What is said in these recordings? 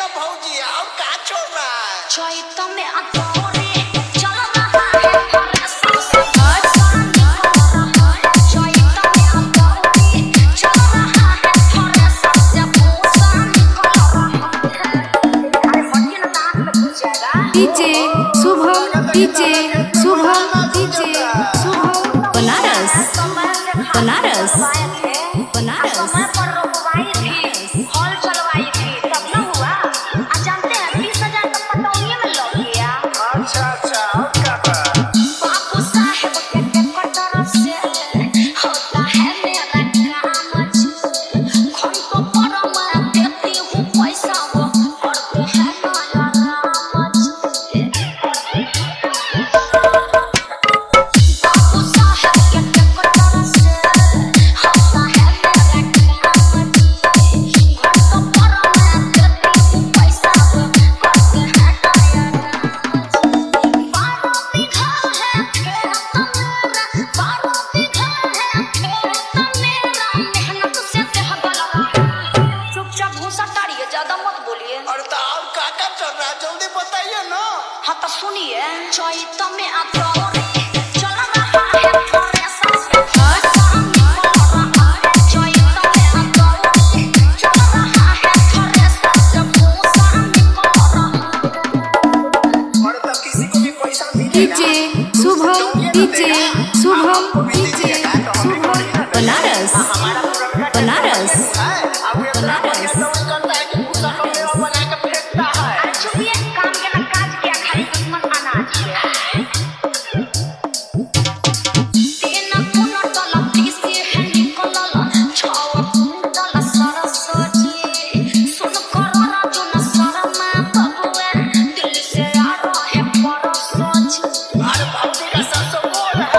ना भौजी और का चल रहा है चैत में अतोरे चल रहा है फरेसा से चैत में अतोरे चल रहा है फरेसा से भूसा निकल रहा है। अरे फटिया ना दांत में घुस जाएगा। डीजे शुभम बनारस बनारस बनारस समय पर रोकवाई थी हॉल चलवाई थी तब ना हुआ। आप जानते हैं 20,000 का पटौनिया में लग गया। अच्छा और का बा बापू साहब के कटर से होता है मेरा काम जी। घंटों पर मैं देती हूँ पैसा वो करते हैं नया राम जी। बापू साहब के कटर से होता है मेरा काम जी। घंटों पर मैं देती हूँ पैसा वो करते हैं नया राम जी। 12 बीघा है खेत मेरा 12 बीघा है खेत मेरा मेहनत से देह गला। चुपचाप भूसा टाड़िए ज्यादा मत बोलिए। और तो और का चल रहा है जल्दी बताइए ना हाँ तो सुनिए चैत में अतोरे चल रहा है फरेसा से भूसा निकल रहा है। चैत में अतोरे चल रहा है फरेसा से भूसा निकल रहा है। और तो किसी को भी पैसा मिलेगा डीजे शुभम बनारस बनारस बनारस अरे चुपिए काम के ना काज किया खाली दुश्मन अनाज है। तीन कुंटल तीसी है निकलल 6 कुंटल सरसोजी। सुन कर राजू न शर्मा बबुआ दिल से आ रहे परसोजी। अरे भौजी का सब बोल है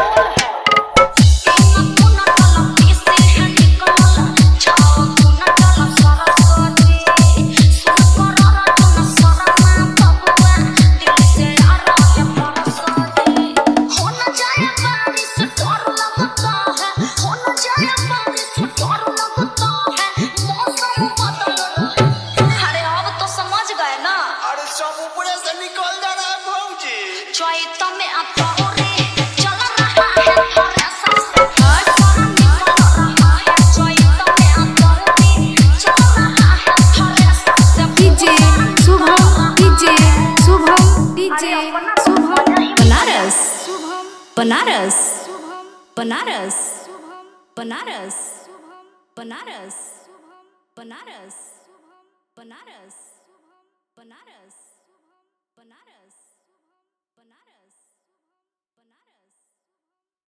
तीन कुंटल तीसी है निकलल 6 कुंटल सरसोजी। सुन कर राजू न शर्मा बबुआ दिल से आ रहे परसोजी। हो न जाए बारिश डर लगता है हो न जाए बारिश डर लगता है मौसम बदल रहा है। अरे अब तो समझ गए ना अरे सब ऊपर से निकल जा रहा है भौजी चैत में अतोरे चल रहा है फरेसा से भूसा निकल रहा है। चैत में अतोरे चल रहा है फरेसा से डीजे शुभम बनारस बनारस बनारस बनारस बनारस बनारस बनारस बनारस बनारस